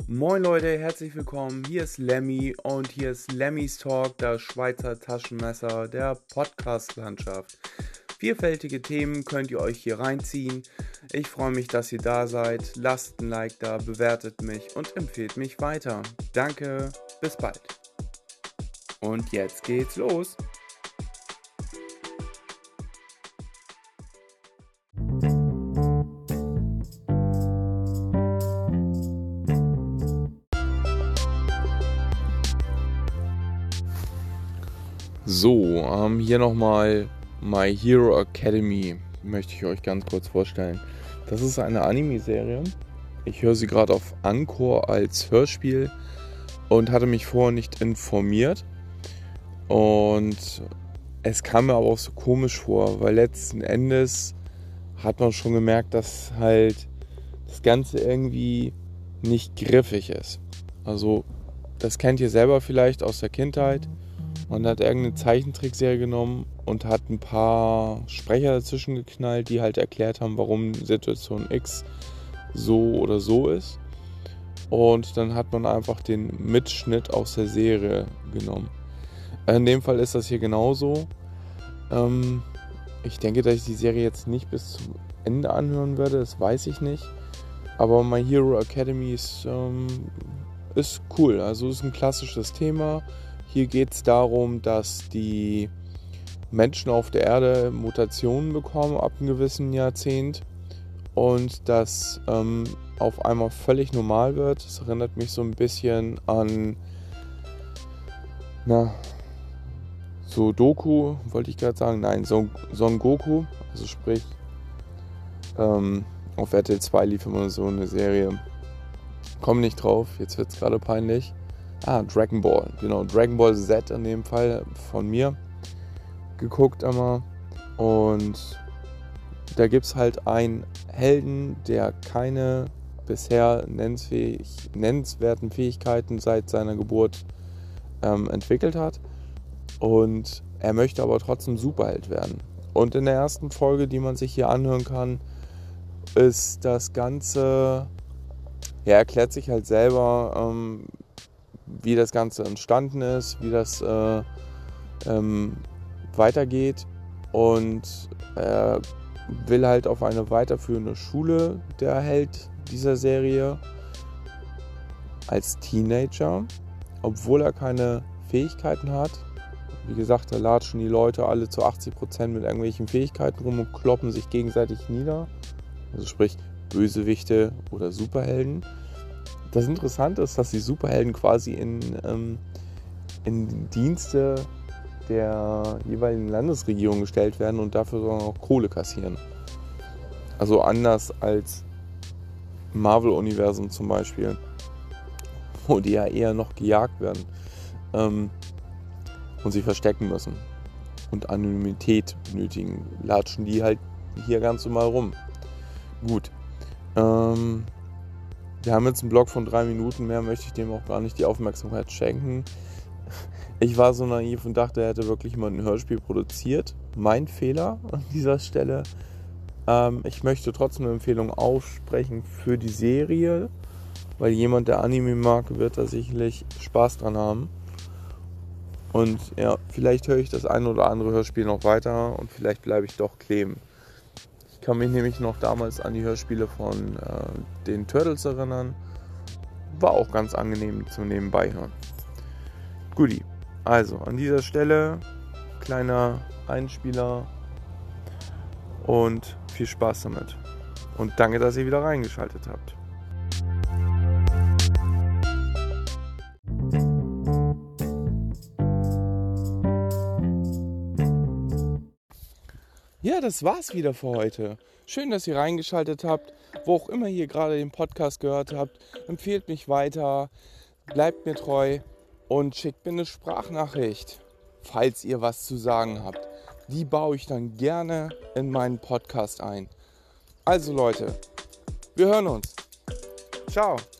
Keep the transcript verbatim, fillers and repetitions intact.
Moin Leute, herzlich willkommen. Hier ist Lemmy und hier ist Lemmys Talk, das Schweizer Taschenmesser der Podcast-Landschaft. Vielfältige Themen könnt ihr euch hier reinziehen. Ich freue mich, dass ihr da seid. Lasst ein Like da, bewertet mich und empfehlt mich weiter. Danke, bis bald. Und jetzt geht's los. So, ähm, hier nochmal My Hero Academy, möchte ich euch ganz kurz vorstellen. Das ist eine Anime-Serie. Ich höre sie gerade auf Anchor als Hörspiel und hatte mich vorher nicht informiert. Und es kam mir aber auch so komisch vor, weil letzten Endes hat man schon gemerkt, dass halt das Ganze irgendwie nicht griffig ist. Also, das kennt ihr selber vielleicht aus der Kindheit. Man hat irgendeine Zeichentrickserie genommen und hat ein paar Sprecher dazwischen geknallt, die halt erklärt haben, warum Situation X so oder so ist. Und dann hat man einfach den Mitschnitt aus der Serie genommen. In dem Fall ist das hier genauso. Ähm, ich denke, dass ich die Serie jetzt nicht bis zum Ende anhören werde, das weiß ich nicht. Aber My Hero Academy ist, ähm, ist cool, also ist ein klassisches Thema. Hier geht es darum, dass die Menschen auf der Erde Mutationen bekommen ab einem gewissen Jahrzehnt und das ähm, auf einmal völlig normal wird. Das erinnert mich so ein bisschen an na, so Doku, wollte ich gerade sagen, nein, Son, Son Goku, also sprich ähm, auf R T L zwei lief immer so eine Serie. Komm nicht drauf, jetzt wird es gerade peinlich. Ah, Dragon Ball, genau, Dragon Ball Z in dem Fall von mir geguckt einmal. Und da gibt es halt einen Helden, der keine bisher nennensfähig, nennenswerten Fähigkeiten seit seiner Geburt ähm, entwickelt hat. Und er möchte aber trotzdem Superheld werden. Und in der ersten Folge, die man sich hier anhören kann, ist das Ganze, ja, erklärt sich halt selber, ähm, wie das Ganze entstanden ist, wie das äh, ähm, weitergeht, und er will halt auf eine weiterführende Schule, der Held dieser Serie, als Teenager, obwohl er keine Fähigkeiten hat. Wie gesagt, da latschen die Leute alle zu achtzig Prozent mit irgendwelchen Fähigkeiten rum und kloppen sich gegenseitig nieder, also sprich Bösewichte oder Superhelden. Das Interessante ist, dass die Superhelden quasi in, ähm, in Dienste der jeweiligen Landesregierung gestellt werden und dafür sogar noch Kohle kassieren. Also anders als im Marvel-Universum zum Beispiel, wo die ja eher noch gejagt werden ähm, und sich verstecken müssen und Anonymität benötigen, latschen die halt hier ganz normal rum. Gut. Ähm, Wir haben jetzt einen Blog von drei Minuten, mehr möchte ich dem auch gar nicht die Aufmerksamkeit schenken. Ich war so naiv und dachte, er hätte wirklich mal ein Hörspiel produziert. Mein Fehler an dieser Stelle. Ähm, ich möchte trotzdem eine Empfehlung aussprechen für die Serie, weil jemand, der Anime mag, wird da sicherlich Spaß dran haben. Und ja, vielleicht höre ich das ein oder andere Hörspiel noch weiter und vielleicht bleibe ich doch kleben. Ich kann mich nämlich noch damals an die Hörspiele von äh, den Turtles erinnern. War auch ganz angenehm zum Nebenbeihören. Guti, also an dieser Stelle kleiner Einspieler und viel Spaß damit. Und danke, dass ihr wieder reingeschaltet habt. Ja, das war's wieder für heute. Schön, dass ihr reingeschaltet habt. Wo auch immer ihr gerade den Podcast gehört habt, empfehlt mich weiter, bleibt mir treu und schickt mir eine Sprachnachricht, falls ihr was zu sagen habt. Die baue ich dann gerne in meinen Podcast ein. Also Leute, wir hören uns. Ciao.